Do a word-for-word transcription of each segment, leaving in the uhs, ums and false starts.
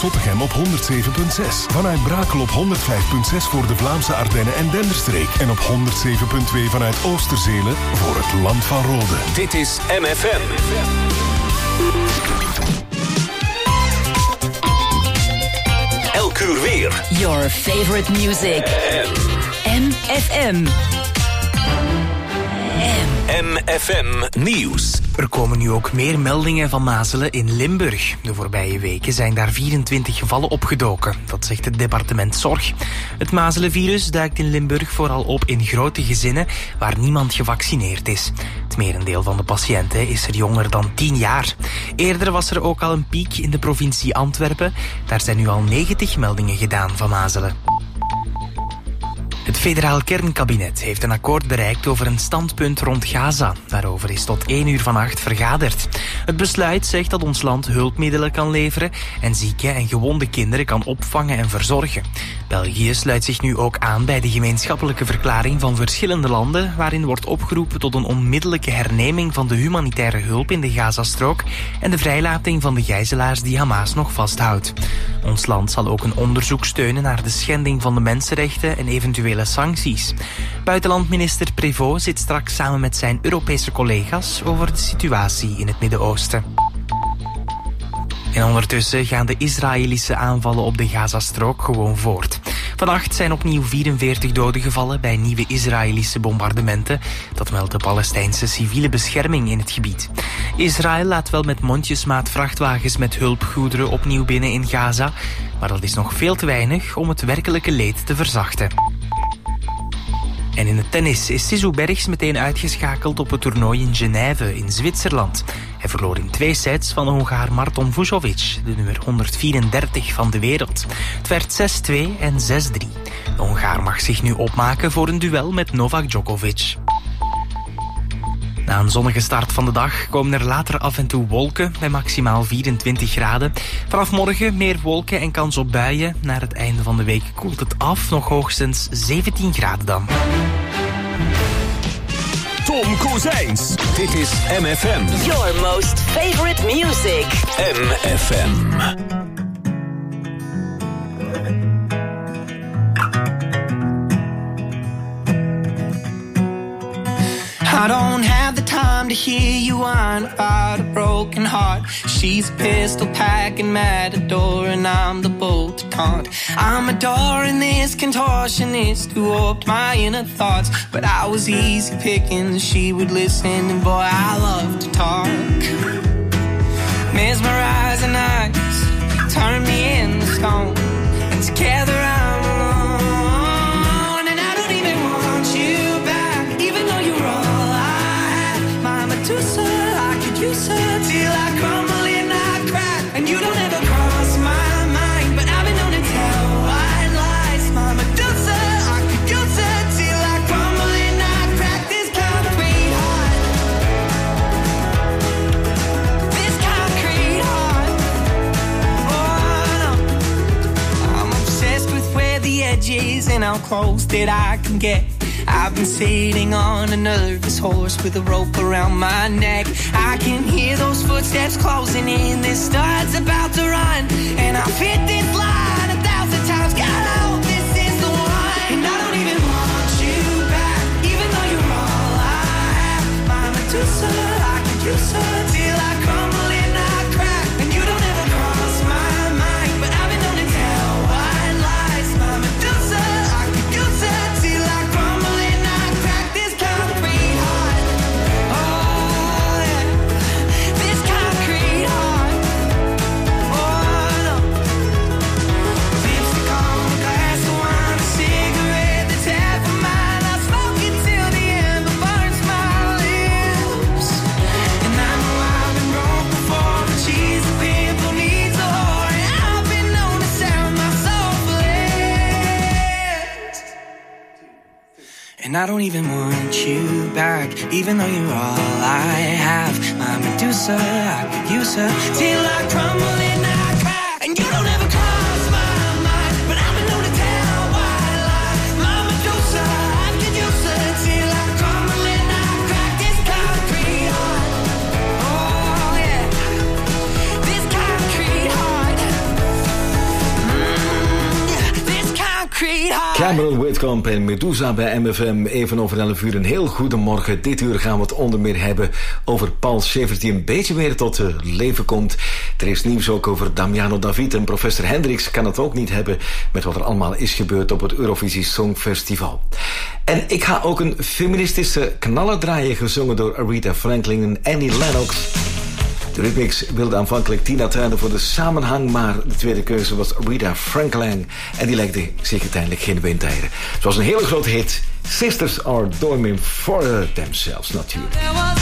Zottegem op honderd zeven komma zes. Vanuit Brakel op honderd vijf komma zes voor de Vlaamse Ardennen en Denderstreek. En op honderd zeven komma twee vanuit Oosterzelen voor het Land van Rode. Dit is M F M. Elk uur weer. Your favorite music. M F M. M F M Nieuws. Er komen nu ook meer meldingen van mazelen in Limburg. De voorbije weken zijn daar vierentwintig gevallen opgedoken. Dat zegt het departement Zorg. Het mazelenvirus duikt in Limburg vooral op in grote gezinnen waar niemand gevaccineerd is. Het merendeel van de patiënten is er jonger dan tien jaar. Eerder was er ook al een piek in de provincie Antwerpen. Daar zijn nu al negentig meldingen gedaan van mazelen. Het federaal kernkabinet heeft een akkoord bereikt over een standpunt rond Gaza. Daarover is tot één uur vannacht vergaderd. Het besluit zegt dat ons land hulpmiddelen kan leveren en zieke en gewonde kinderen kan opvangen en verzorgen. België sluit zich nu ook aan bij de gemeenschappelijke verklaring van verschillende landen, waarin wordt opgeroepen tot een onmiddellijke herneming van de humanitaire hulp in de Gazastrook en de vrijlating van de gijzelaars die Hamas nog vasthoudt. Ons land zal ook een onderzoek steunen naar de schending van de mensenrechten en eventuele sancties. Buitenlandminister Prévost zit straks samen met zijn Europese collega's over de situatie in het Midden-Oosten. En ondertussen gaan de Israëlische aanvallen op de Gazastrook gewoon voort. Vannacht zijn opnieuw vierenveertig doden gevallen bij nieuwe Israëlische bombardementen. Dat meldt de Palestijnse civiele bescherming in het gebied. Israël laat wel met mondjesmaat vrachtwagens met hulpgoederen opnieuw binnen in Gaza. Maar dat is nog veel te weinig om het werkelijke leed te verzachten. En in het tennis is Sisou Bergs meteen uitgeschakeld op het toernooi in Genève in Zwitserland. Hij verloor in twee sets van de Hongaar Marton Vujovic, de nummer honderdvierendertig van de wereld. Het werd zes twee en zes drie. De Hongaar mag zich nu opmaken voor een duel met Novak Djokovic. Na een zonnige start van de dag komen er later af en toe wolken bij maximaal vierentwintig graden. Vanaf morgen meer wolken en kans op buien. Naar het einde van de week koelt het af, nog hoogstens zeventien graden dan. Tom Kozijns. Dit is M F M. Your most favorite music. M F M. I don't have the time to hear you whine about a broken heart. She's a pistol packing matador and I'm the bolt to taunt. I'm adoring this contortionist who warped my inner thoughts. But I was easy picking, she would listen and boy I love to talk. Mesmerizing eyes turn me into stone. And together I'm alone. And I don't even want you back, even though you're all Medusa, I could use her till I crumble and I crack. And you don't ever cross my mind, but I've been known to tell white lies. My Medusa, I could use her till I crumble and I crack. This concrete heart, this concrete heart. Oh no, I'm obsessed with where the edge is and how close that I can get. I've been sitting on a nervous horse with a rope around my neck. I can hear those footsteps closing in. This star's about to run, and I've hit this line a thousand times. God, I hope this is the one. And I don't even want you back, even though you're all I have. My Medusa, I could use her till I crumble and I crack. And you don't ever cross my mind, but I've been known to tell white lies. My Medusa, I could use her till I crumble. And I don't even want you back, even though you're all I have. My Medusa, I could use her till I crumble and I crack. And you don't ever cross my mind, but I've been known to tell white lies. My Medusa, I could use her till I crumble and I crack. This concrete heart, oh yeah, this concrete heart. Cameron Whitcomb en Medusa bij M F M. Even over elf uur. Een heel goedemorgen. Dit uur gaan we het onder meer hebben over Paul Shaffer die een beetje weer tot uh, leven komt. Er is nieuws ook over Damiano David en professor Hendricks kan het ook niet hebben met wat er allemaal is gebeurd op het Eurovisie Songfestival. En ik ga ook een feministische knaller draaien, gezongen door Aretha Franklin en Annie Lennox. De remix wilde aanvankelijk Tina Turner voor de samenhang, maar de tweede keuze was Aretha Franklin en die legde zich uiteindelijk geen windeieren. Het was een hele grote hit. Sisters are doing for themselves natuurlijk.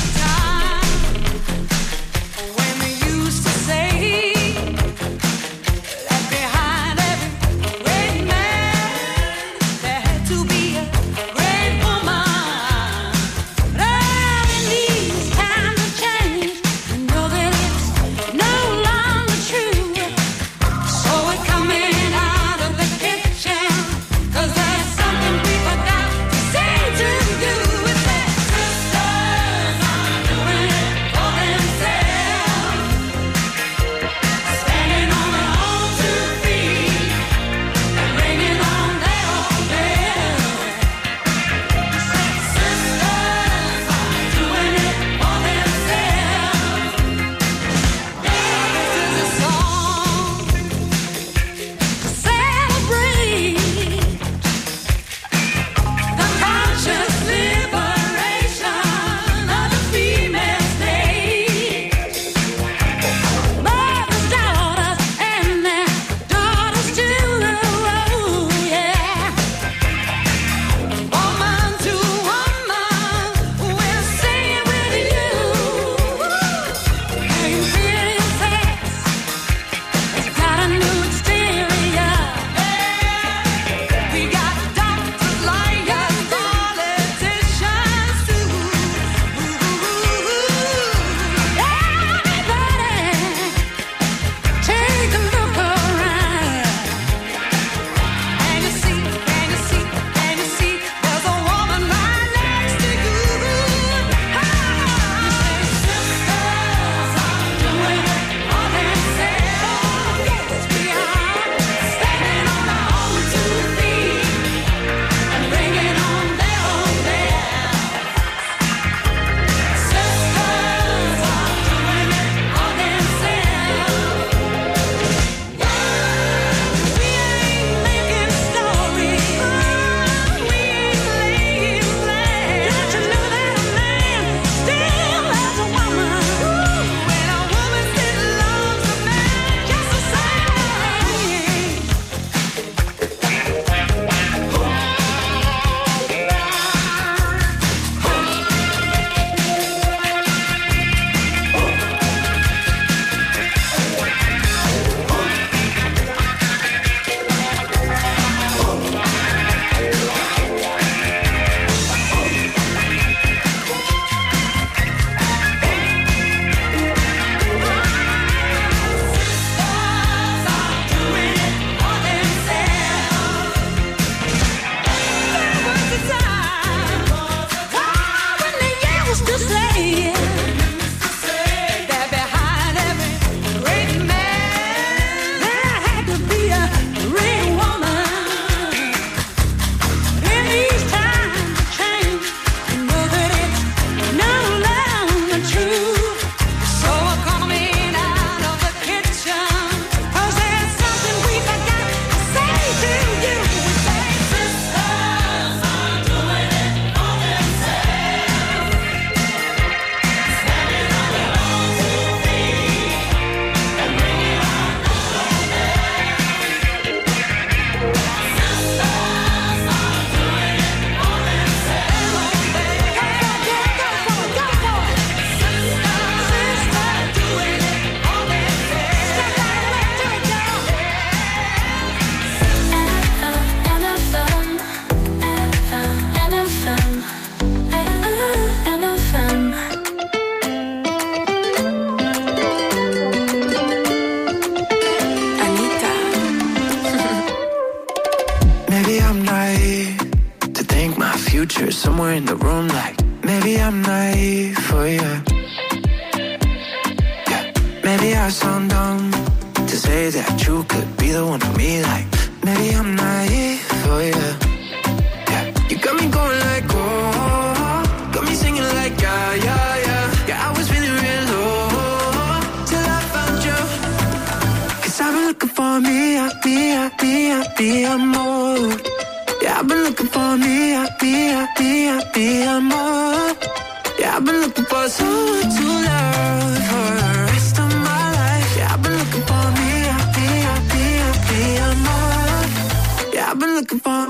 future somewhere in the room, like maybe I'm naive for you. Yeah, maybe I sound dumb to say that you could be the one for me, like maybe I'm naive, oh yeah. Yeah, you got me going like, oh, got me singing like, yeah, yeah, yeah. Yeah, I was feeling real low till I found you. Cause I've been looking for me, I, me, I, me, I, me, I'm more. Yeah, I've been looking for me, I, me, I, me, I, me, I'm more. Yeah, I've been looking for someone to love for the rest of my life. Yeah, I've been looking for me, I, me, I, me, I, me, I'm more. Yeah, I've been looking for.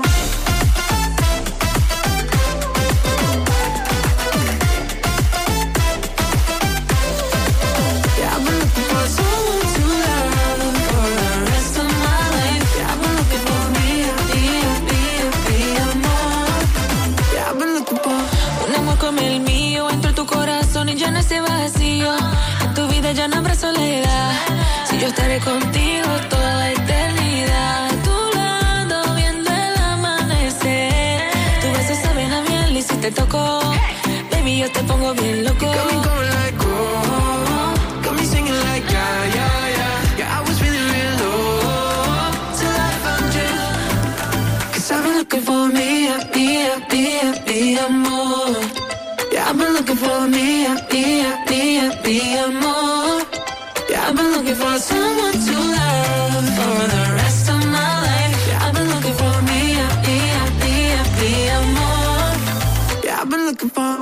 Ese vacío, en tu vida ya no habrá soledad. Si yo estaré contigo toda la eternidad, a tu lado viendo el amanecer. Tus besos saben a miel y si te toco, baby, yo te pongo bien loco. You got me going like, oh, got me singing like, yeah, yeah, yeah. Yeah, I was feeling real low till I found you. Cause I've been looking for me, a me, a me, a me, amor. Yeah, I've been looking for me, a me, a me, a me, amor. Yeah, I've been looking for someone to love for the rest of my life. Yeah, I've been looking for me, a me, a me, a me, amor. Yeah, I've been looking for.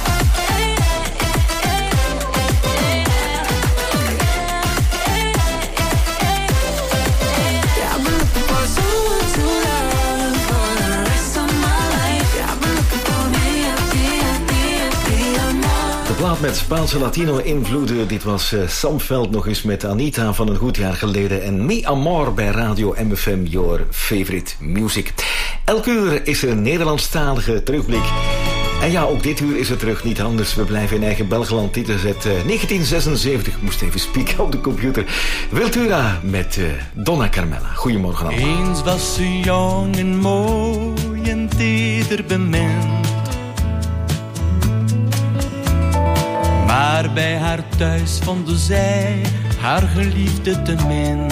Met Spaanse Latino-invloeden. Dit was uh, Sam Veld nog eens met Anita van een goed jaar geleden. En Mi Amor bij Radio M F M, your favorite music. Elk uur is er een Nederlandstalige terugblik. En ja, ook dit uur is het terug niet anders. We blijven in eigen Belgeland. Dit is het uh, negentien zesenzeventig. Ik moest even spieken op de computer. Wiltura met uh, Donna Carmela. Goedemorgen allemaal. Eens was ze jong en mooi en teder bemind. Maar bij haar thuis vonden zij haar geliefde te min.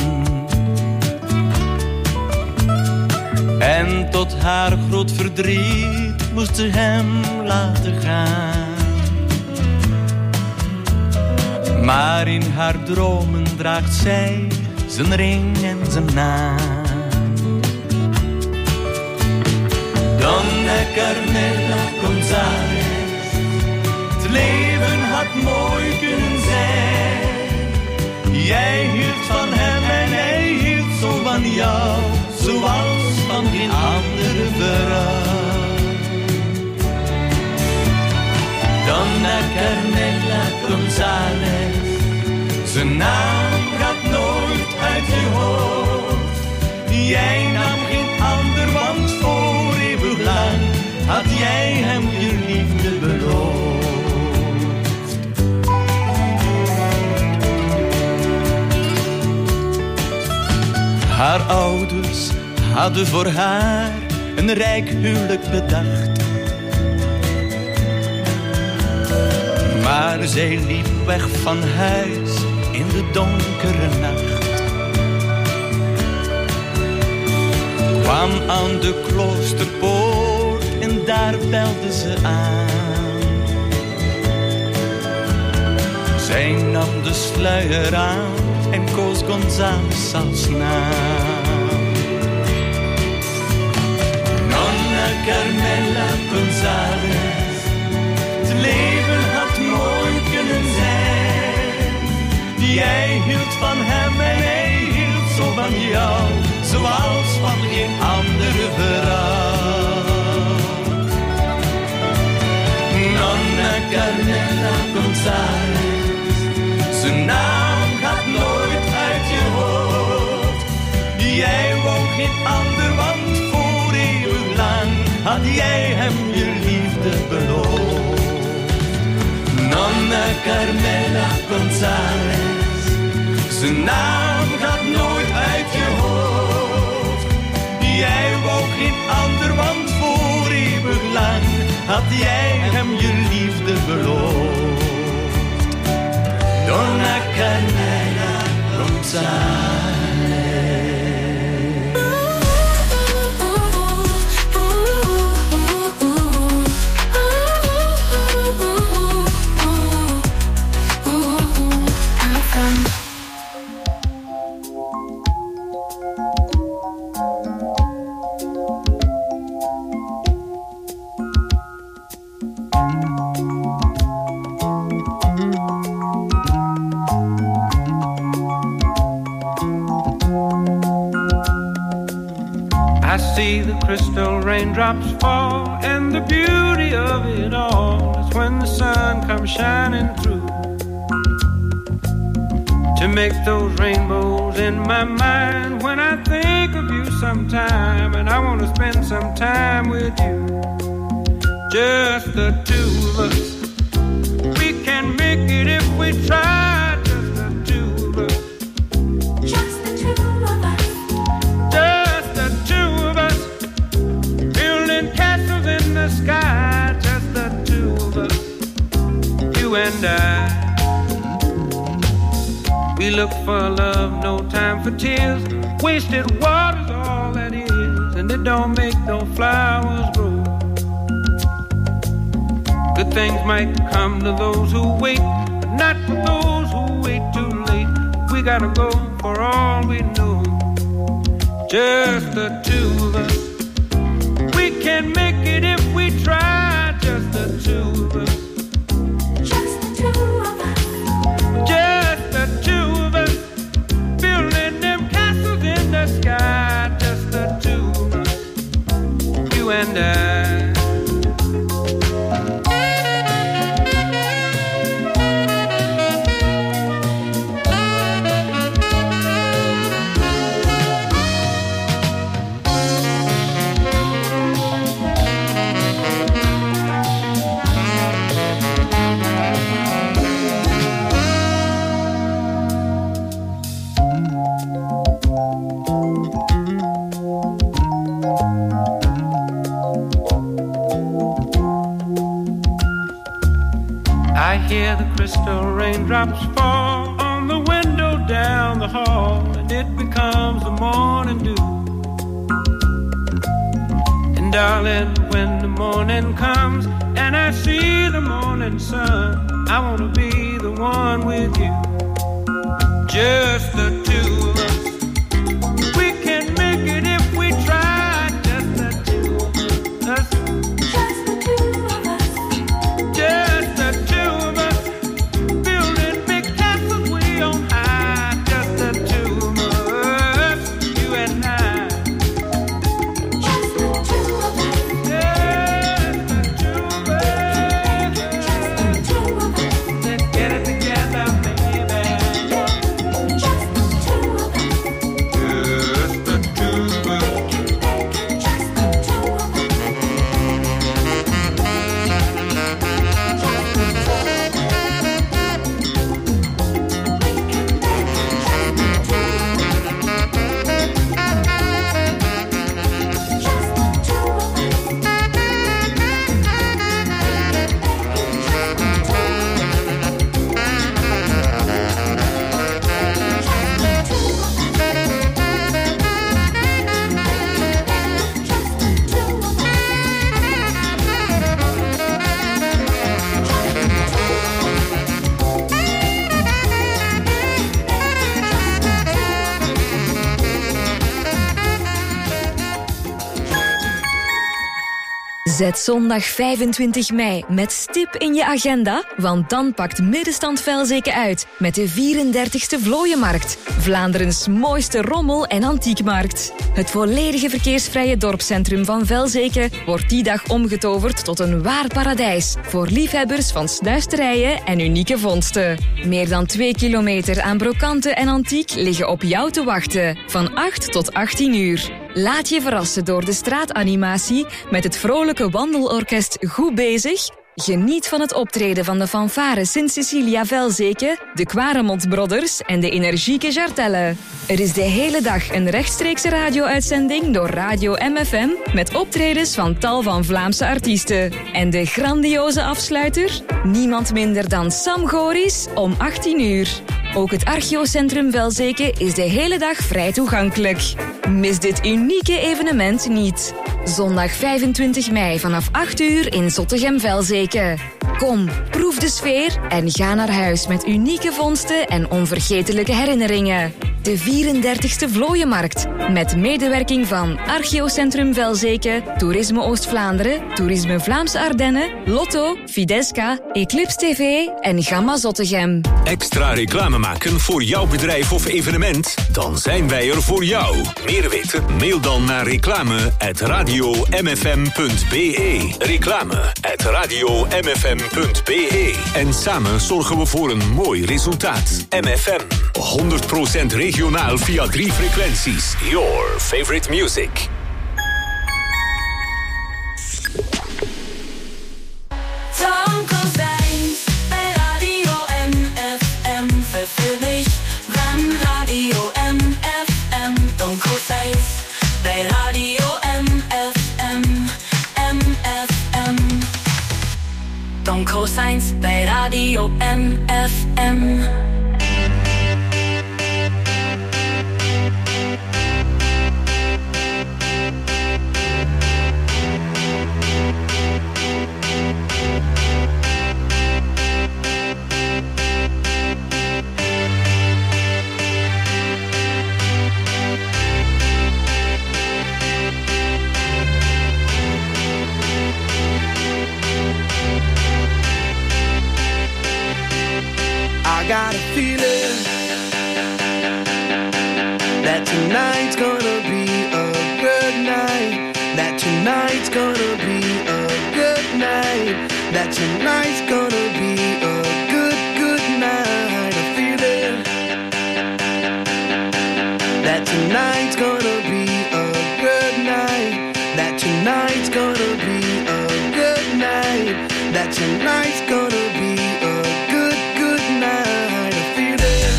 En tot haar groot verdriet moest ze hem laten gaan. Maar in haar dromen draagt zij zijn ring en zijn naam. Donna Carmela González. Het leven had mooi kunnen zijn. Jij hield van hem en hij hield zo van jou, zoals van geen andere vrouw. Donna Carmela González, zijn naam gaat nooit uit je hoofd. Jij nam geen ander, want voor eeuwig lang had jij hem je liefde beloofd. Haar ouders hadden voor haar een rijk huwelijk bedacht. Maar zij liep weg van huis in de donkere nacht. Kwam aan de kloosterpoort en daar belde ze aan. Zij nam de sluier aan en koos González als naam. Donna Carmela González, het leven had mooi kunnen zijn. Jij hield van hem en hij hield zo van jou, zoals van geen andere vrouw. Donna Carmela González, zijn naam gaat nooit uit je hoofd. Jij wou geen ander, want voor eeuwig lang had jij hem je liefde beloofd. Donna Carmela González, zijn naam gaat nooit uit je hoofd. Jij wou geen ander, want voor eeuwig lang had jij hem je liefde beloofd. Donna Carmela González. I see the crystal raindrops fall, and the beauty of it all is when the sun comes shining through to make those rainbows in my mind when I think of you sometime, and I want to spend some time with you, just the two of us. We can make it if we try, just the two of us. Just the two of us. Just the two of us. Building castles in the sky, just the two of us. You and I. We look for love, no time for tears. Wasted water's all that is, and it don't make no flowers grow. Good things might come to those who wait, but not for those who wait too late. We gotta go for all we know, just the two of us. We can make it if we try, just the two of us. Just the two of us. Just the two of us. Building them castles in the sky, just the two of us. You and I. I hear the crystal raindrops fall on the window down the hall, and it becomes the morning dew. And darling, when the morning comes and I see the morning sun, I want to be the one with you, just the two of us. We can make it if we try, just the two of us. Just the two of us. Just the two of us. Building big castles way on high, just the two of us. You and I. Just the two of us. Just the two of us. Just the two of us. Let's get it together, baby. Just the two of us. Just the two of us. Just the two of us. Zet zondag vijfentwintig mei met stip in je agenda, want dan pakt Middenstand Velzeke uit met de vierendertigste Vlooienmarkt, Vlaanderens mooiste rommel- en antiekmarkt. Het volledige verkeersvrije dorpscentrum van Velzeke wordt die dag omgetoverd tot een waar paradijs voor liefhebbers van snuisterijen en unieke vondsten. Meer dan twee kilometer aan brokanten en antiek liggen op jou te wachten, van acht tot achttien uur. Laat je verrassen door de straatanimatie met het vrolijke wandelorkest Goed Bezig. Geniet van het optreden van de fanfare Sint-Cecilia Velzeke, de Quaremont Brothers en de energieke Jartelle. Er is de hele dag een rechtstreekse radio-uitzending door Radio M F M met optredens van tal van Vlaamse artiesten. En de grandioze afsluiter? Niemand minder dan Sam Goris om achttien uur. Ook het Archeocentrum Velzeke is de hele dag vrij toegankelijk. Mis dit unieke evenement niet. Zondag vijfentwintig mei vanaf acht uur in Zottegem-Velzeke. Kom, proef de sfeer en ga naar huis met unieke vondsten en onvergetelijke herinneringen. de vierendertigste Vlooienmarkt. Met medewerking van Archeocentrum Velzeke, Toerisme Oost-Vlaanderen, Toerisme Vlaamse Ardennen, Lotto, Fidesca, Eclipse T V en Gamma Zottegem. Extra reclame maken voor jouw bedrijf of evenement? Dan zijn wij er voor jou. Meer weten? Mail dan naar reclame at radio m f m punt b e. Reclame at radio m f m punt b e. En samen zorgen we voor een mooi resultaat. M F M, honderd procent regionaal via drie frequenties. Your favorite music. Tom Kozijns bij Radio M F M. Verveel ik van Radio M F M. Tom Kozijns bij Radio M F M. M F M. Tom Kozijns bij Radio M F M. I got a feeling that tonight's gonna be a good night. That tonight's gonna be a good night. That tonight's gonna be a good, good night. A feeling that tonight's gonna be a good night. That tonight's gonna be a good night. That tonight's gonna be a good, good night. A feeling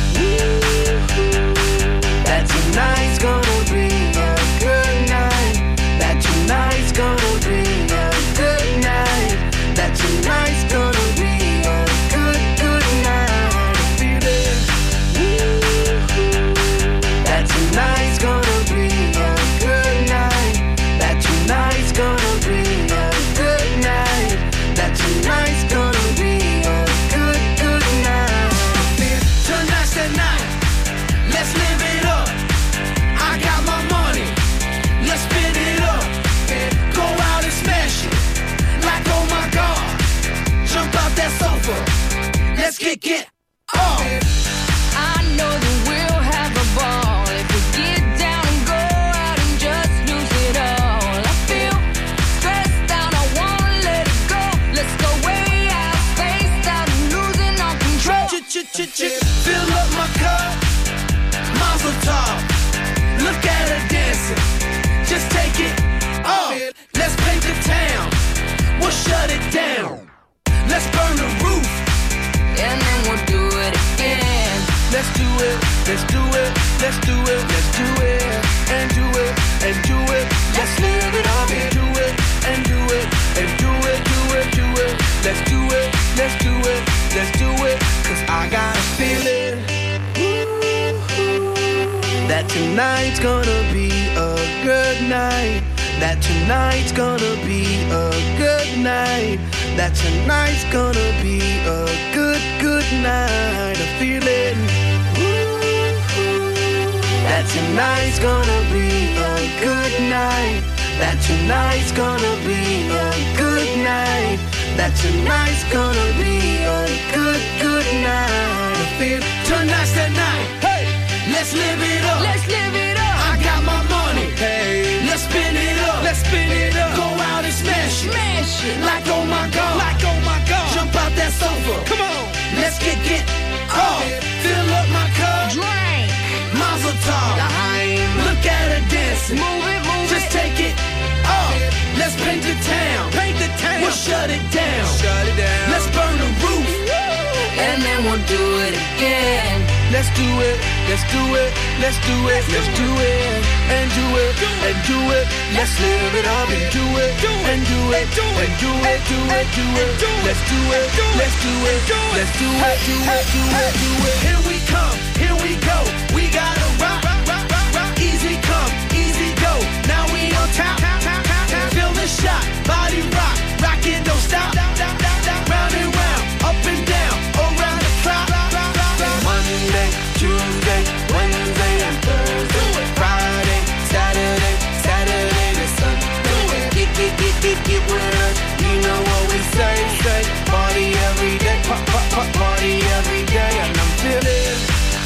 that tonight's gonna be a good night. That tonight's gonna be a good night. That tonight's gonna be a good, good night. A feeling that tonight's gonna be a good night. That tonight's gonna be a good night. That tonight's gonna be a good, good night. Tonight's the night, let's live it up. I got my money, let's spin it up. Go out and smash it, like oh my god. Jump out that sofa, let's kick it off. I know that we'll have a ball if we get down and go out and just lose it all. I feel stressed out, I wanna let it go. Let's go way out, spaced out, and losing all control. Fill up my cup, Mazel tov. Look at her dancing, just take it off. Let's paint the town, we'll shut it down. Let's burn the roof, And then we'll do it again. Let's do it, let's do it, let's do it, let's do it, and do it, and do it. Let's live it up and do it, and do it, and do it, do it, do it. Let's do it, let's do it, let's do it. Cause I got a feeling that tonight's gonna be a good night. That tonight's gonna be a good night. That tonight's gonna be a good, good night. A feeling that tonight's gonna be a good night. That tonight's gonna be a good night. That tonight's gonna be a good, good night. I feel tonight's the night. Hey, let's live it up. Let's live it up. I got my money. hey, Let's spin it up. let's spin it up. Go out and smash it. Smash it. Like oh my god. Like oh my god. Jump out that sofa. Come on. Let's kick it off. Fill up my cup. Drink. Mazel tov. Look at her dancing. Move it, move Just it. take it off. Let's paint the town. Paint the town. We'll shut it down. Shut it down. Let's burn the roof. And then we'll do it again. Let's do it, let's do it, let's do it, let's do it, and do it, and do it. Let's live it up and do it, and do it, and do it, do it, do it. Let's do it, let's do it, let's do it, do it, do it, do it. Here we come, here we go. We gotta rock, rock, rock, rock, rock. Easy come, easy go. Now we on top. Feel the shot, body rock, rockin', don't stop. Round and round, up and down, around the clock. Monday, Tuesday, Wednesday. and Thursday, Friday, Saturday, Saturday to Sunday. Get, get, get, get, get with us. You know what we say, say. Party every day, pop, pop, pop, party every day. And I'm feeling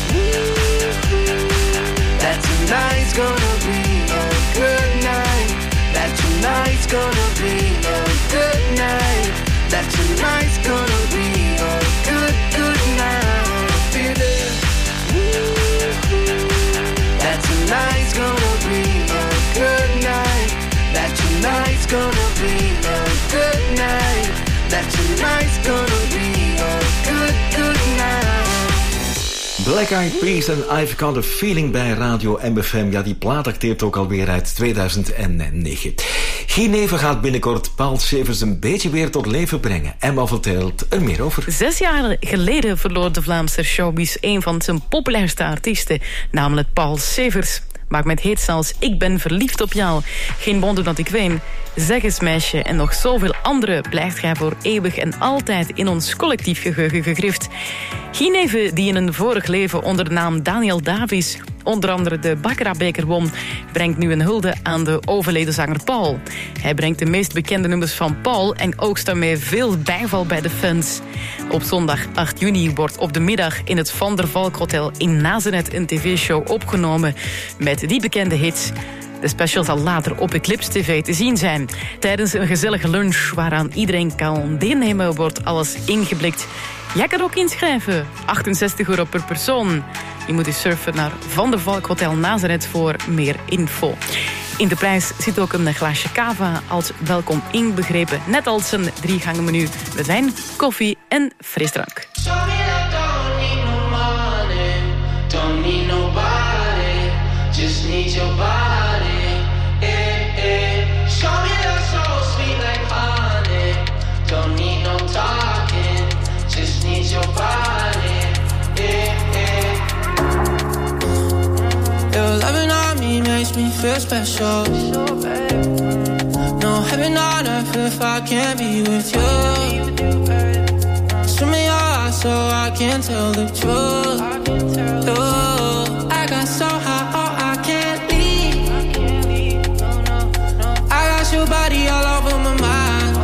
that tonight's gonna be a good night. That tonight's gonna be a good night. That tonight's gonna be a good, good night. I'm feeling that tonight's gonna be a good night. That tonight's gonna be a good night. That tonight's gonna be a good, good night. Black Eyed Peas en I've Got a Feeling bij Radio M F M. Ja, die plaat dateert ook alweer uit tweeduizend negen. Gineve gaat binnenkort Paul Severs een beetje weer tot leven brengen. Emma vertelt er meer over. Zes jaar geleden verloor de Vlaamse showbiz een van zijn populairste artiesten, namelijk Paul Severs. Maak met hits als Ik ben verliefd op jou, Geen wonder dat ik ween, Zeg eens meisje en nog zoveel andere blijft gij voor eeuwig en altijd in ons collectief geheugen gegrift. Gineve, die in een vorig leven onder de naam Daniel Davies onder andere de Baccarat-beker won, brengt nu een hulde aan de overleden zanger Paul. Hij brengt de meest bekende nummers van Paul en oogst daarmee veel bijval bij de fans. Op zondag acht juni wordt op de middag in het Van der Valk Hotel in Nazenet een tv-show opgenomen met die bekende hits. De special zal later op Eclipse T V te zien zijn. Tijdens een gezellige lunch waaraan iedereen kan deelnemen wordt alles ingeblikt. Jij kan ook inschrijven. achtenzestig euro per persoon. Je moet dus surfen naar Van der Valk Hotel Nazaret voor meer info. In de prijs zit ook een glaasje cava als welkom inbegrepen. Net als een drie gangen menu met wijn, koffie en frisdrank. Your loving on me makes me feel special. No heaven on earth if I can't be with you. Swim in your eyes so I can tell the truth. Oh, I got so high, oh, I can't leave. I got your body all over my mind.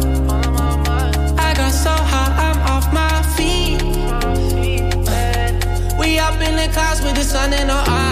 I got so high, I'm off my feet. We up in the clouds with the sun in our eyes.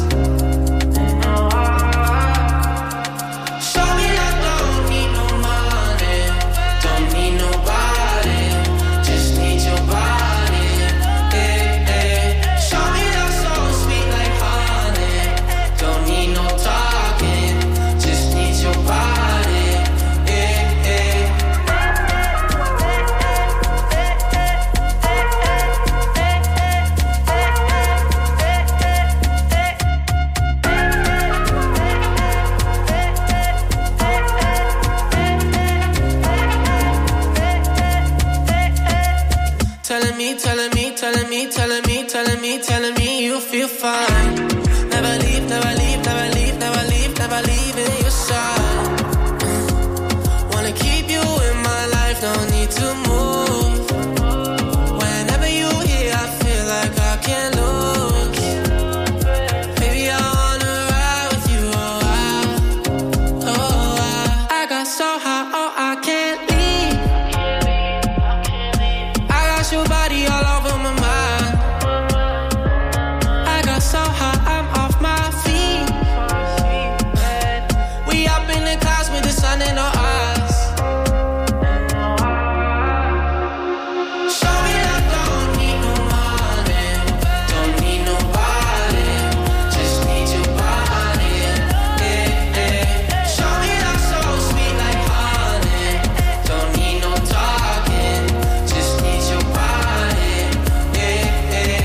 Telling me you feel fine. Never leave, never leave, never leave, never leave, never leave in your side. Wanna keep you in my life, no need to move. Whenever you here, I feel like I can't lose. Baby, I wanna ride with you, oh I, oh I. I got so high, oh I can't leave. I got your body all over my mind. So high, I'm off my feet. We up in the clouds with the sun in our eyes. Show me that don't need no money, don't need nobody, just need your body. Yeah, yeah. Show me that so sweet like honey, don't need no talking, just need your body. Yeah, yeah.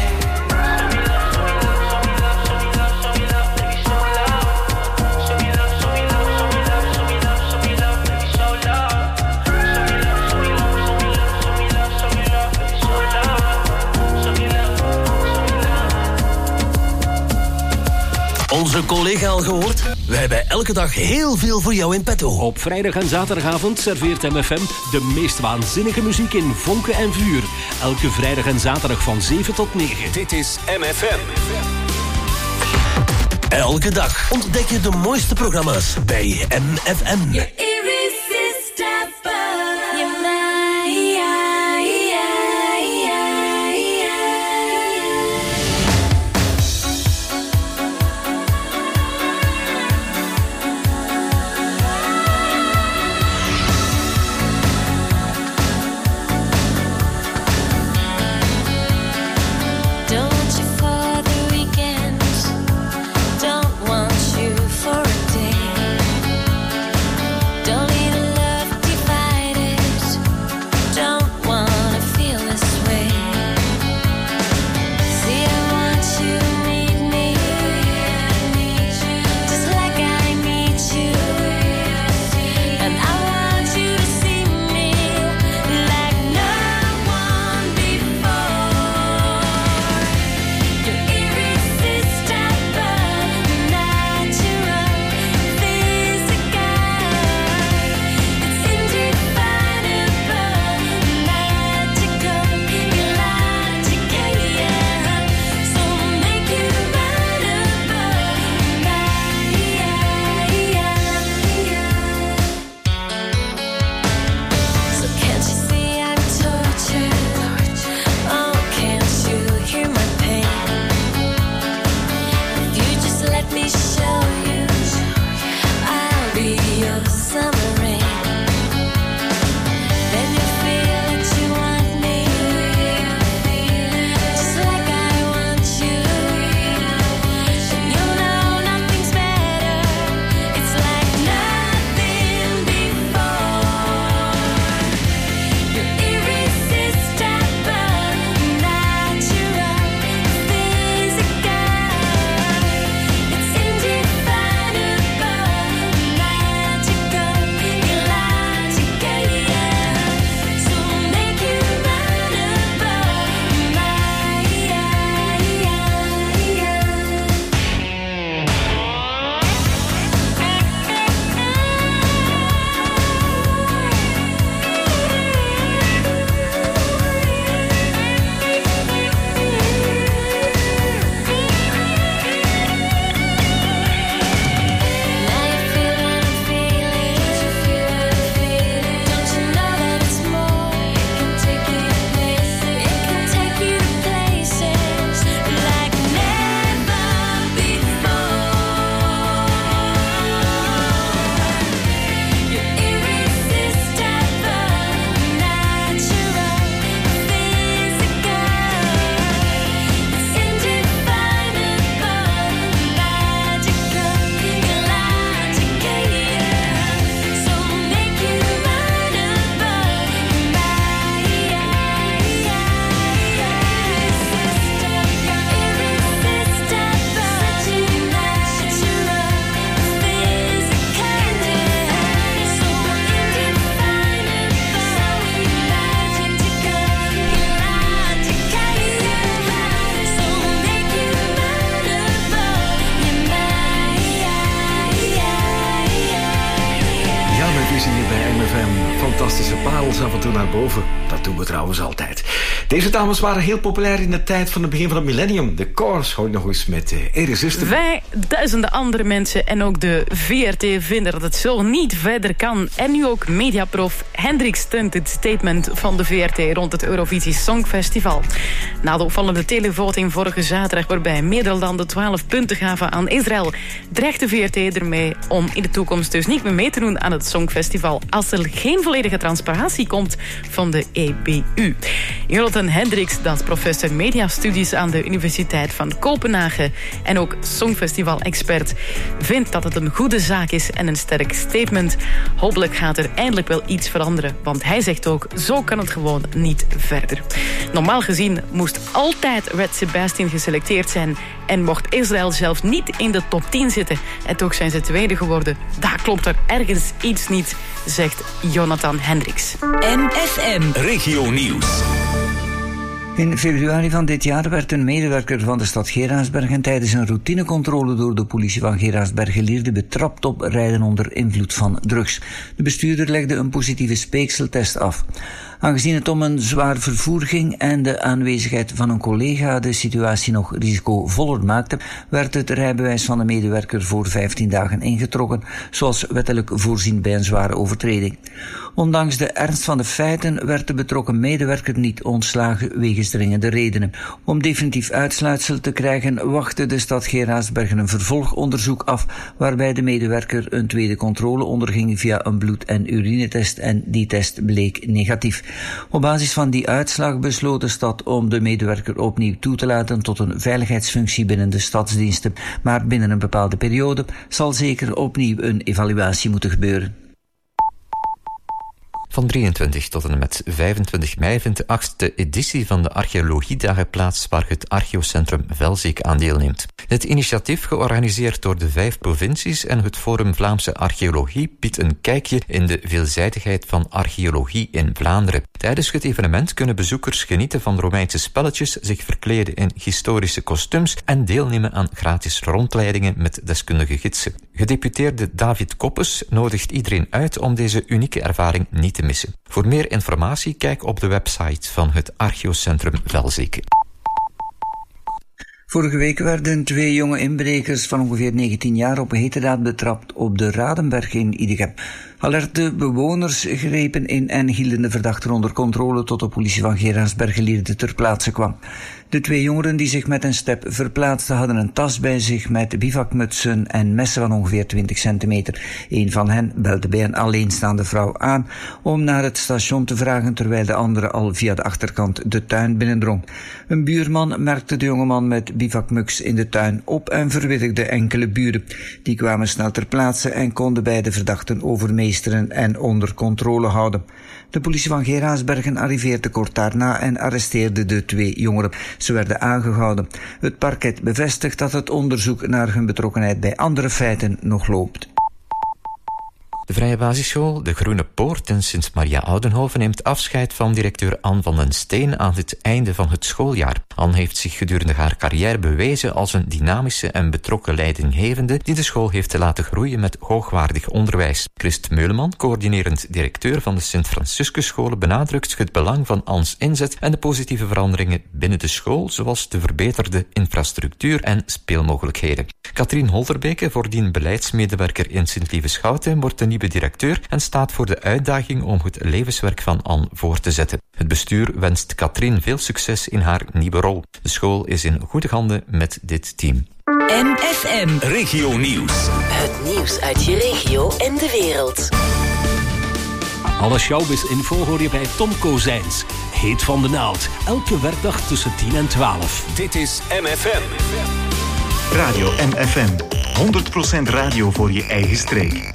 Onze collega al gehoord? Wij hebben elke dag heel veel voor jou in petto. Op vrijdag en zaterdagavond serveert M F M de meest waanzinnige muziek in vonken en vuur. Elke vrijdag en zaterdag van zeven tot negen. Dit is M F M. Elke dag ontdek je de mooiste programma's bij M F M. You're irresistible. You're my, yeah, yeah, yeah, Don't you for the weekend, don't want you for a day. Don't need a love divided, don't wanna feel this way. See, I want you to need me, just like I need you. And I want you to see me like no one before. You're irresistible, natural, physical. It's indefinable, magical, illogical, yeah. So make you vulnerable, my, yeah, yeah. So can't you see I'm tortured? Oh, can't you hear my pain? If you just let me show you, I'll be your summer rain. Then you feel that you want me, just like I want you. And you know nothing's better. It's like nothing before. You're irresistible, natural, physical. It's indefinable, magical, illogical, yeah. So make you vulnerable, my, yeah, Now you feel what I'm feeling. Don't you know that it's more? It can take you to places. It can take you to places like never before. You're irresistible, natural, physical. It's indefinable, magical, illogical, yeah. So make you vulnerable, my, yeah, yeah, irresistible, irresistible, natural, physical, yeah. So indefinable, magical, illogical, yeah. So make you vulnerable, you're my, yeah, yeah, Ja, met is hier bij M F M. Fantastische parels af en toe naar boven. Dat doen we trouwens altijd. Deze dames waren heel populair in de tijd van het begin van het millennium. De Cars, hoor je nog eens met uh, Irresistible. Wij, duizenden andere mensen en ook de V R T vinden dat het zo niet verder kan. En nu ook mediaprof Hendrik steunt het statement van de V R T rond het Eurovisie Songfestival. Na de opvallende televoting vorige zaterdag, waarbij meerdere landen twaalf punten gaven aan Israël, dreigt de V R T ermee om in de toekomst dus niet meer mee te doen aan het Songfestival als er geen volledige transparantie komt van de E B U. Jonathan Hendricks, dat is professor mediastudies aan de Universiteit van Kopenhagen en ook Songfestival-expert, vindt dat het een goede zaak is en een sterk statement. Hopelijk gaat er eindelijk wel iets veranderen, want hij zegt ook, zo kan het gewoon niet verder. Normaal gezien moest altijd Red Sebastian geselecteerd zijn en mocht Israël zelf niet in de top tien zitten. En toch zijn ze tweede geworden. Daar klopt er ergens iets niet, zegt Jonathan Hendricks. M F M. Regio Nieuws. In februari van dit jaar werd een medewerker van de stad Geraardsbergen tijdens een routinecontrole door de politie van Geraardsbergen-Lierde betrapt op rijden onder invloed van drugs. De bestuurder legde een positieve speekseltest af. Aangezien het om een zwaar vervoer ging en de aanwezigheid van een collega de situatie nog risicovoller maakte, werd het rijbewijs van de medewerker voor vijftien dagen ingetrokken, zoals wettelijk voorzien bij een zware overtreding. Ondanks de ernst van de feiten werd de betrokken medewerker niet ontslagen wegens dringende redenen. Om definitief uitsluitsel te krijgen wachtte de stad Geraardsbergen een vervolgonderzoek af, waarbij de medewerker een tweede controle onderging via een bloed- en urinetest en die test bleek negatief. Op basis van die uitslag besloot de stad om de medewerker opnieuw toe te laten tot een veiligheidsfunctie binnen de stadsdiensten, maar binnen een bepaalde periode zal zeker opnieuw een evaluatie moeten gebeuren. Van drieëntwintig tot en met vijfentwintig mei vindt de achtste editie van de Archeologiedagen plaats, waar het Archeocentrum Velzeek aan deelneemt. Het initiatief, georganiseerd door de vijf provincies en het Forum Vlaamse Archeologie, biedt een kijkje in de veelzijdigheid van archeologie in Vlaanderen. Tijdens het evenement kunnen bezoekers genieten van Romeinse spelletjes, zich verkleden in historische kostuums en deelnemen aan gratis rondleidingen met deskundige gidsen. Gedeputeerde David Koppes nodigt iedereen uit om deze unieke ervaring niet te missen. Voor meer informatie kijk op de website van het Archeocentrum Velzeek. Vorige week werden twee jonge inbrekers van ongeveer negentien jaar op heterdaad betrapt op de Radenberg in Idegem. Alerte bewoners grepen in en hielden de verdachten onder controle tot de politie van Geraardsbergen ter plaatse kwam. De twee jongeren die zich met een step verplaatsten hadden een tas bij zich met bivakmutsen en messen van ongeveer twintig centimeter. Een van hen belde bij een alleenstaande vrouw aan om naar het station te vragen, terwijl de andere al via de achterkant de tuin binnendrong. Een buurman merkte de jongeman met bivakmuts in de tuin op en verwittigde enkele buren. Die kwamen snel ter plaatse en konden beide verdachten overmeesteren en onder controle houden. De politie van Geraardsbergen arriveerde kort daarna en arresteerde de twee jongeren. Ze werden aangehouden. Het parket bevestigt dat het onderzoek naar hun betrokkenheid bij andere feiten nog loopt. De Vrije Basisschool De Groene Poort in Sint-Maria-Oudenhoven neemt afscheid van directeur Anne van den Steen aan het einde van het schooljaar. Anne heeft zich gedurende haar carrière bewezen als een dynamische en betrokken leidinggevende die de school heeft laten groeien met hoogwaardig onderwijs. Christ Meuleman, coördinerend directeur van de Sint-Franciscusscholen, benadrukt het belang van Anne's inzet en de positieve veranderingen binnen de school, zoals de verbeterde infrastructuur en speelmogelijkheden. Katrien Holterbeke, voordien beleidsmedewerker in Sint-Lieve-Schouten, wordt de nieuwe directeur en staat voor de uitdaging om het levenswerk van Anne voor te zetten. Het bestuur wenst Katrien veel succes in haar nieuwe rol. De school is in goede handen met dit team. M F M Regio Nieuws. Het nieuws uit je regio en de wereld. Alle showbiz-info hoor je bij Tom Kozijns. Heet van de naald. Elke werkdag tussen tien en twaalf. Dit is M F M. Radio M F M. honderd procent radio voor je eigen streek.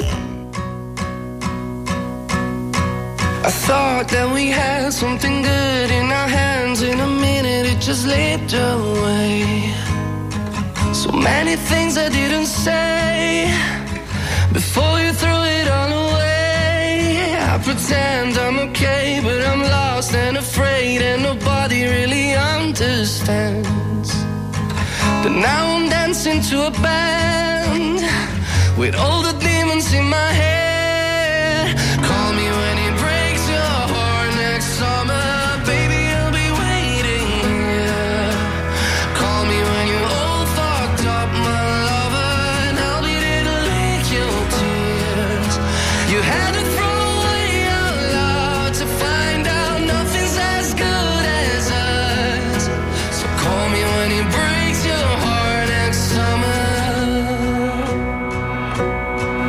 I thought that we had something good in our hands. In a minute it just slipped away. So many things I didn't say before you threw it all away. I pretend I'm okay, but I'm lost and afraid, and nobody really understands. But now I'm dancing to a band with all the demons in my head. Call me when it breaks your heart next summer, baby, I'll be waiting here. Call me when you're all fucked up, my lover, and I'll be there to lick your tears. You had to throw away out loud to find out nothing's as good as us. So call me when it breaks your heart next summer.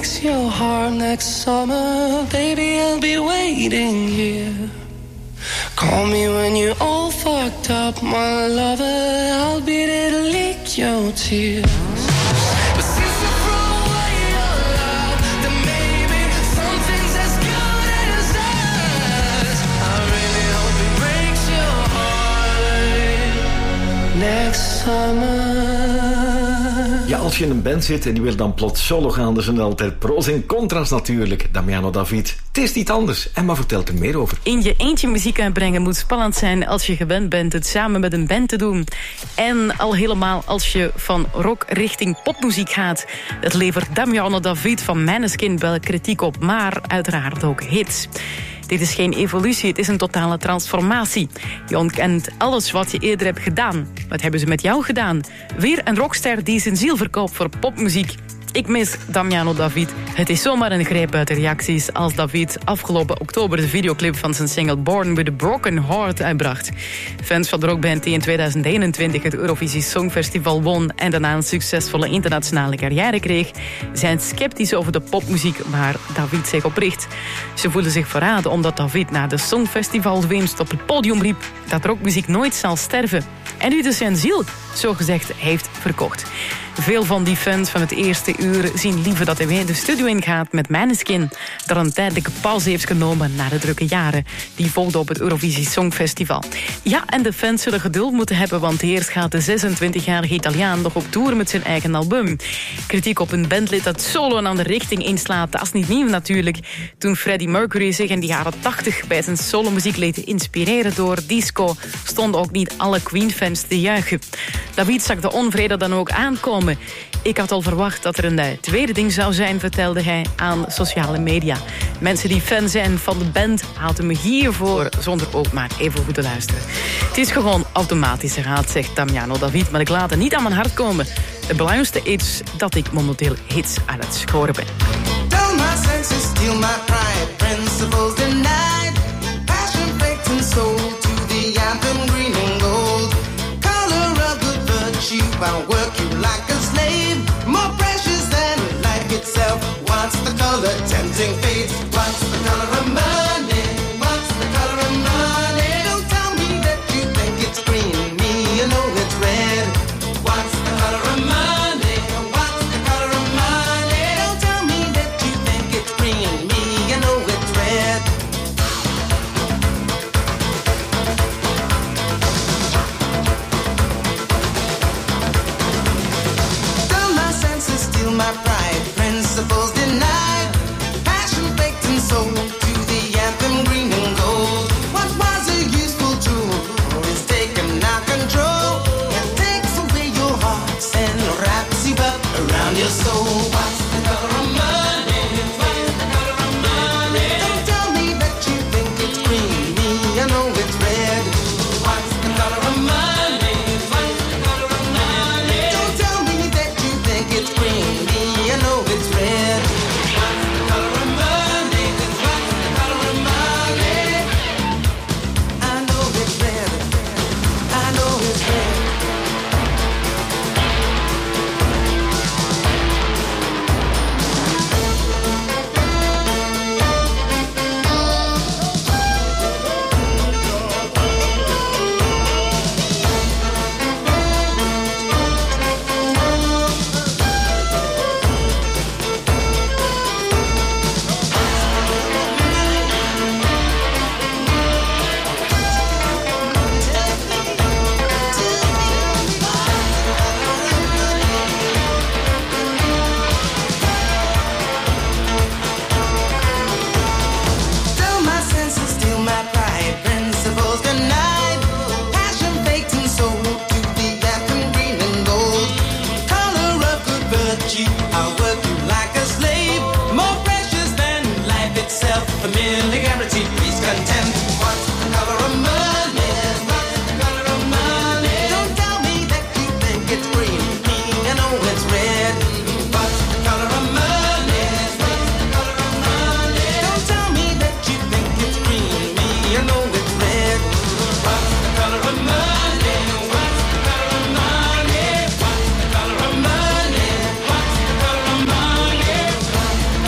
breaks your heart next summer, baby, I'll be waiting here. Call me when you're all fucked up, my lover, I'll be there to lick your tears. But since you throw away your love, then maybe something's as good as us. I really hope it breaks your heart next summer. Ja, als je in een band zit en die wil dan plots solo gaan, dan zijn er altijd pro's en contra's natuurlijk. Damiano David, het is niet anders. Emma vertelt er meer over. In je eentje muziek uitbrengen moet spannend zijn als je gewend bent het samen met een band te doen. En al helemaal als je van rock richting popmuziek gaat. Het levert Damiano David van Maneskin wel kritiek op, maar uiteraard ook hits. Dit is geen evolutie, het is een totale transformatie. Je ontkent alles wat je eerder hebt gedaan. Wat hebben ze met jou gedaan? Weer een rockster die zijn ziel verkoopt voor popmuziek. Ik mis Damiano David. Het is zomaar een greep uit de reacties als David afgelopen oktober de videoclip van zijn single Born with a Broken Heart uitbracht. Fans van de rockband die in tweeduizend eenentwintig het Eurovisie Songfestival won en daarna een succesvolle internationale carrière kreeg, zijn sceptisch over de popmuziek waar David zich op richt. Ze voelen zich verraden omdat David na de Songfestivalwinst op het podium riep dat rockmuziek nooit zal sterven. En nu dus zijn ziel, zogezegd, heeft verkocht. Veel van die fans van het eerste uur zien liever dat hij weer de studio ingaat met Maneskin, dat een tijdelijke pauze heeft genomen na de drukke jaren die volgden op het Eurovisie Songfestival. Ja, en de fans zullen geduld moeten hebben, want eerst gaat de zesentwintigjarige Italiaan nog op tour met zijn eigen album. Kritiek op een bandlid dat solo een andere richting inslaat, dat is niet nieuw natuurlijk. Toen Freddie Mercury zich in de jaren tachtig bij zijn solomuziek liet inspireren door disco, stonden ook niet alle Queen-fans te juichen. David zag de onvrede dan ook aankomen. Ik had al verwacht dat er een tweede ding zou zijn, vertelde hij aan sociale media. Mensen die fan zijn van de band haalden me hiervoor zonder ook maar even goed te luisteren. Het is gewoon automatische raad, zegt Damiano David, maar ik laat het niet aan mijn hart komen. Het belangrijkste is dat ik momenteel hits aan het scoren ben. Dull my senses, steal my pride, principles denied, passion faked and sold to the anthem green and gold. Color of the virtue, I'll work you like a slave, more precious than life itself. What's the color? Tempting fate. What's the color of money? What's the color of money? Don't tell me that you think it's green, me you know it's red. What's the color of money? What's the color of money? Don't tell me that you think it's green, me you know it's red. Dull my senses, steal my pride, principles denied, passion baked and sold to the anthem green and gold. What was a useful tool is taken now control. It takes away your hearts and wraps you up around your soul. What's the color of money? What's the color of money? Don't tell me that you think it's green, me I know it's red. What's the color of money? What's the color of money? Don't tell me that you think it's green, me I know it's red. What's the color of money? What's the color of money? I know it's red. I know it's red. Dull my senses, steal my pride, principles denied, passion baked and sold to the anthem green and gold. Color of good virtue, I'll work you like a slave, more precious than life itself. Familiarity breeds contempt. What's the color of money? What's the color of money? Don't tell me that you think it's green, me I know it's red. What's the color of money? What's the color of money? Don't tell me that you think it's green, me I know it's red. What's the color of money? What's the color of money? What's the color of money? What's the color of money? What's the color of money?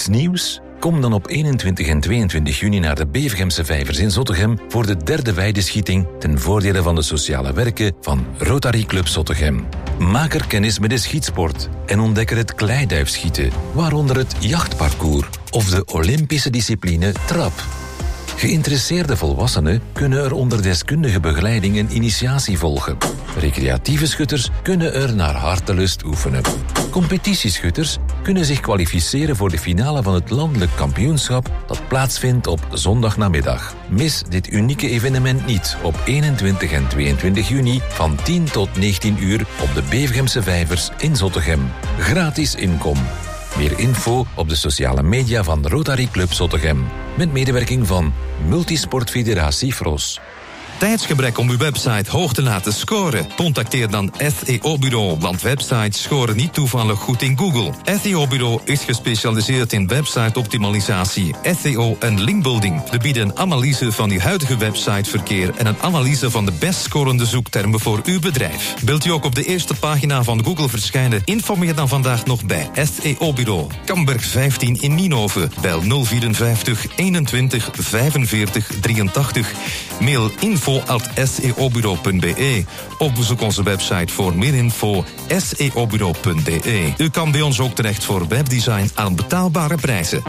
Iets nieuws? Kom dan op eenentwintig en tweeëntwintig juni naar de Bevergemse Vijvers in Zottegem voor de derde weideschieting ten voordele van de sociale werken van Rotary Club Zottegem. Maak er kennis met de schietsport en ontdek er het kleiduifschieten, waaronder het jachtparcours of de Olympische discipline trap. Geïnteresseerde volwassenen kunnen er onder deskundige begeleiding een initiatie volgen. Recreatieve schutters kunnen er naar hartelust oefenen. Competitieschutters kunnen zich kwalificeren voor de finale van het landelijk kampioenschap dat plaatsvindt op zondagnamiddag. Mis dit unieke evenement niet op eenentwintig en tweeëntwintig juni van tien tot negentien uur op de Bevergemse Vijvers in Zottegem. Gratis inkom. Meer info op de sociale media van Rotary Club Zottegem. Met medewerking van Multisportfederatie Fros. Tijdsgebrek om uw website hoog te laten scoren? Contacteer dan S E O-bureau, want websites scoren niet toevallig goed in Google. S E O-bureau is gespecialiseerd in website-optimalisatie, S E O en linkbuilding. We bieden een analyse van uw huidige websiteverkeer en een analyse van de best scorende zoektermen voor uw bedrijf. Wilt u ook op de eerste pagina van Google verschijnen? Informeer dan vandaag nog bij S E O-bureau. Kamberg vijftien in Nienhoven. Bel nul vierenvijftig eenentwintig vijfenveertig drieëntachtig. Mail info at s e o bureau punt b e of bezoek onze website voor meer info s e o bureau punt b e. U kan bij ons ook terecht voor webdesign aan betaalbare prijzen.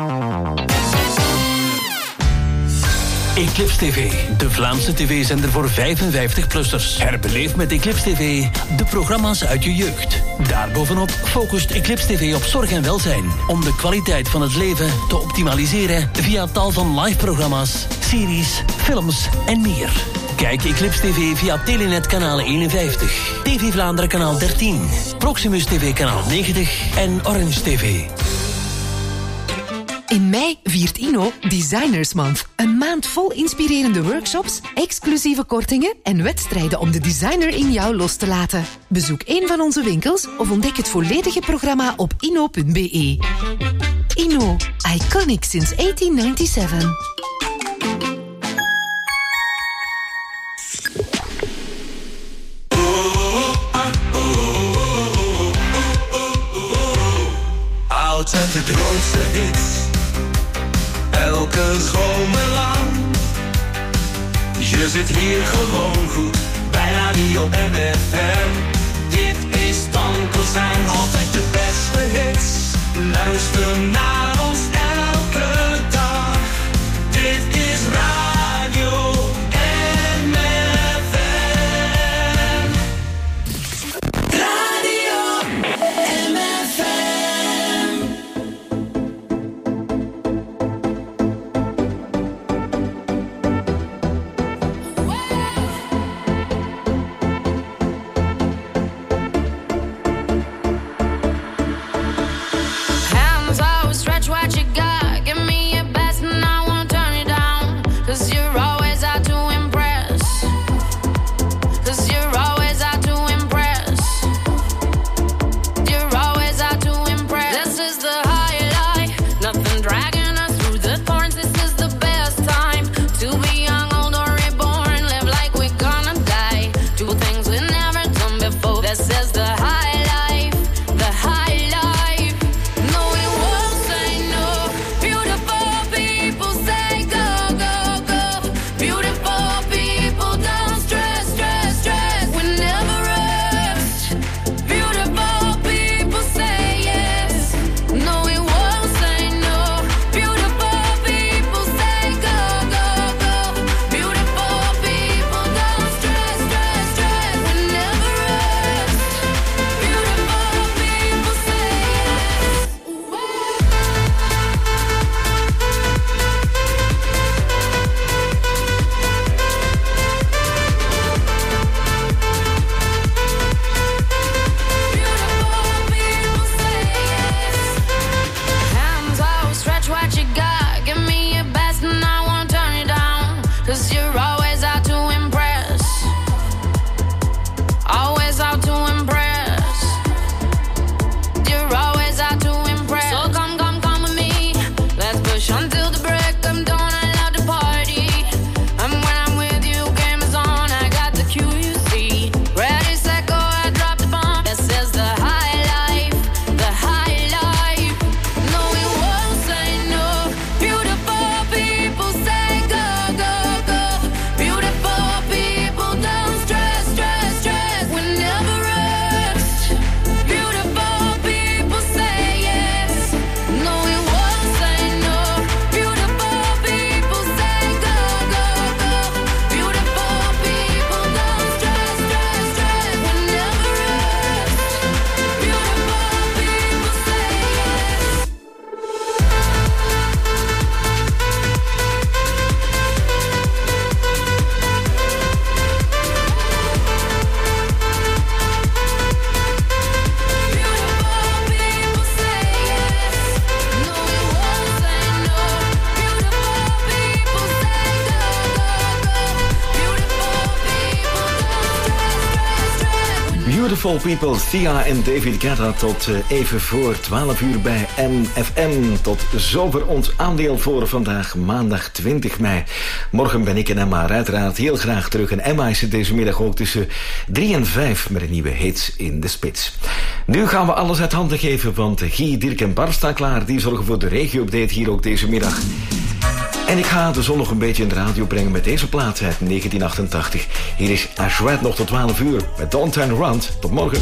Eclipse T V, de Vlaamse tv-zender voor vijfenvijftig-plussers. Herbeleef met Eclipse T V de programma's uit je jeugd. Daarbovenop focust Eclipse T V op zorg en welzijn, om de kwaliteit van het leven te optimaliseren via tal van live-programma's, series, films en meer. Kijk Eclipse T V via Telenet kanaal eenenvijftig, T V Vlaanderen kanaal dertien, Proximus T V kanaal negentig en Orange T V. In mei viert Inno Designers Month. Een maand vol inspirerende workshops, exclusieve kortingen en wedstrijden om de designer in jou los te laten. Bezoek een van onze winkels of ontdek het volledige programma op inno punt b e. Inno, iconic since eighteen ninety-seven. Oud en de grootste hits, elke zomer lang. Je zit hier gewoon goed, bij Radio M F M. Dit is Tanko zijn, altijd de beste hits. Luister naar ons elke dag. Dit is Radio M F M. Radio M F M. Beautiful People, Thea en David Guetta tot uh, even voor twaalf uur bij M F M. Tot zover ons aandeel voor vandaag, maandag twintig mei. Morgen ben ik en Emma uiteraard heel graag terug. En Emma is er deze middag ook tussen drie en vijf met een nieuwe hits in de spits. Nu gaan we alles uit handen geven, want Guy, Dirk en Bart staan klaar. Die zorgen voor de regio-update hier ook deze middag. En ik ga de zon nog een beetje in de radio brengen met deze plaat uit negentien achtentachtig. Hier is Ashwat nog tot twaalf uur met Don't Turn Around. Tot morgen.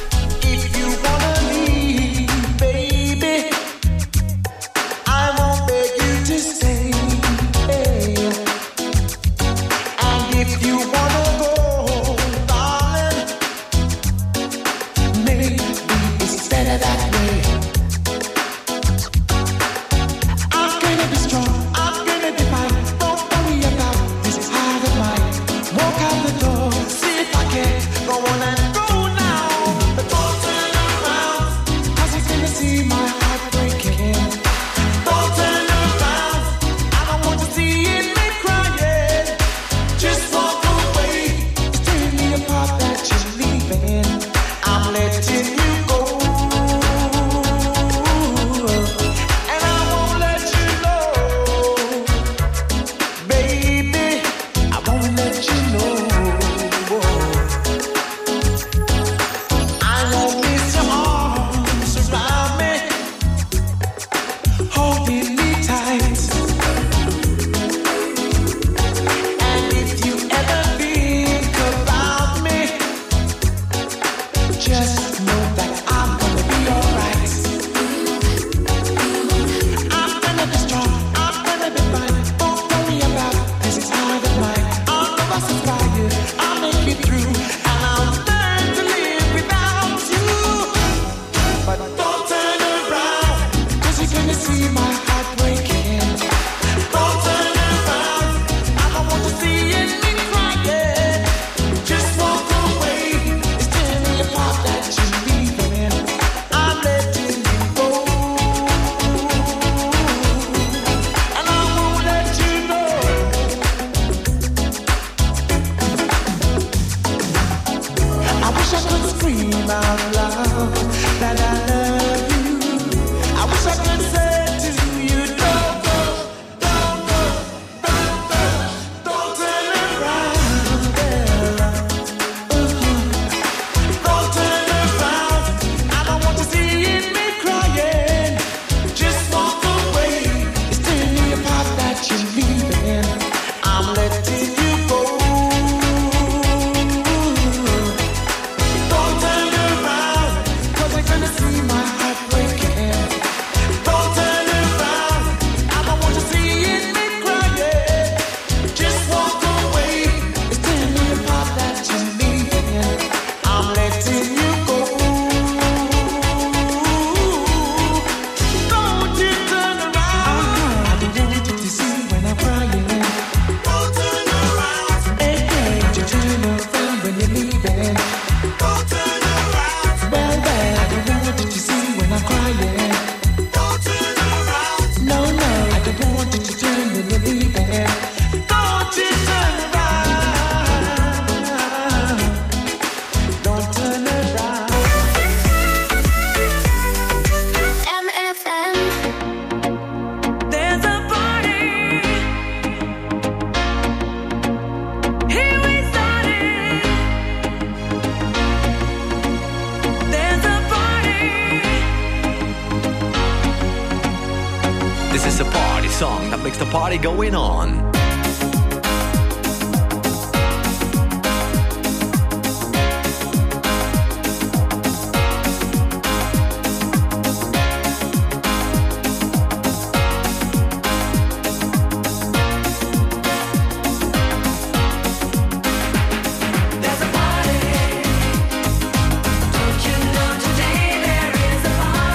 Going on.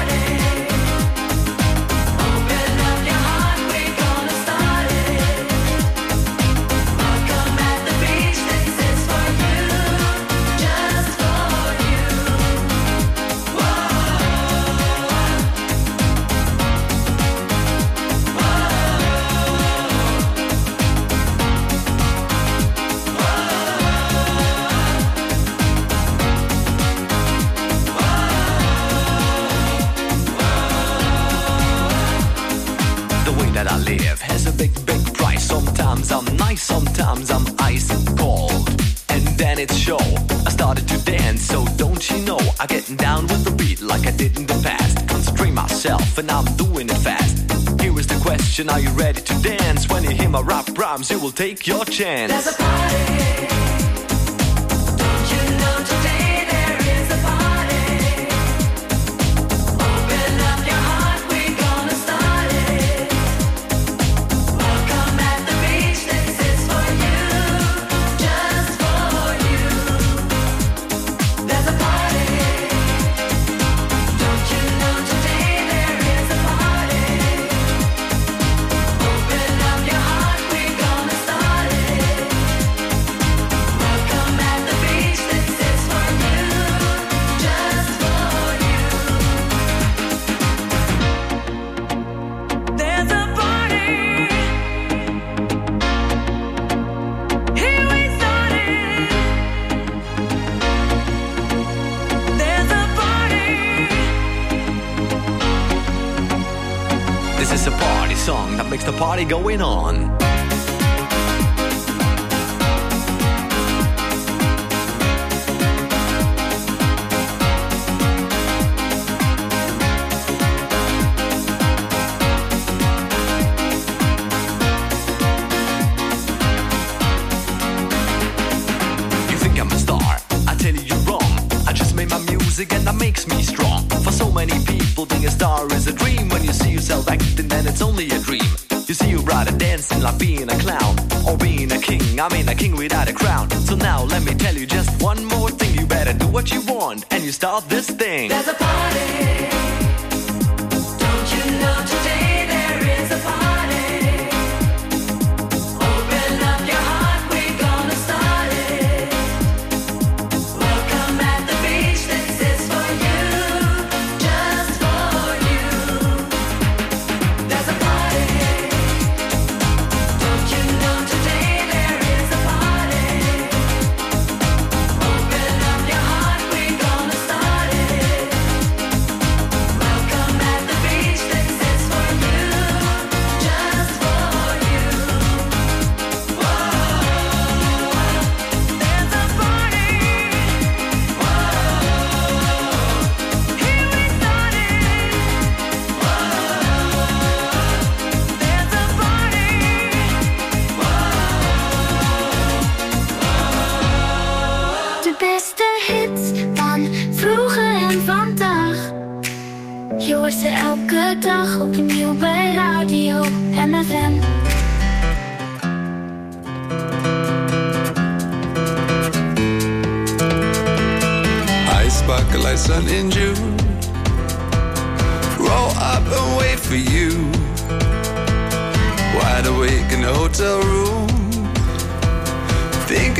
Open up your heart, we're gonna start it. and it's show. I started to dance, so don't you know, I'm getting down with the beat like I did in the past. Concentrate myself and I'm doing it fast. Here is the question, are you ready to dance? When you hear my rap rhymes, you will take your chance. There's a party. Don't you know today there is a party? Open up your heart, we're gonna start it. Welcome at the beach, this is for you, just for you. There's a party. Don't you know today there is a party? Open up your heart, we're gonna start it. Welcome at the beach, this is for you, just for you. There's a party. Here we started. There's a party. This is a party song that makes the party going on. You think I'm a star? I tell you you're wrong. I just made my music and that makes me strong. For so many people, being a star is a dream. When you see yourself acting, then it's only a dream. You see, you'd rather dancing like being a clown, or being a king. I mean a king without a crown. So now let me tell you just one more thing. You better do what you want and you start this thing. There's a party. Don't you know today there is a party? Open up your heart, we're gonna start it. Welcome at the beach, this is for you, just for you. There's a party. Don't you know today there is a party? Open up your heart, we're gonna start it. Welcome at the beach, this is for you, just for you. Whoa, there's a party. Whoa, here we started. Whoa, there's a party. De beste hits van vroeger en vandaag. Je hoort ze elke dag opnieuw bij Radio M F M. I sparkle like sun in June. Roll up and wait for you. Wide awake in a hotel room.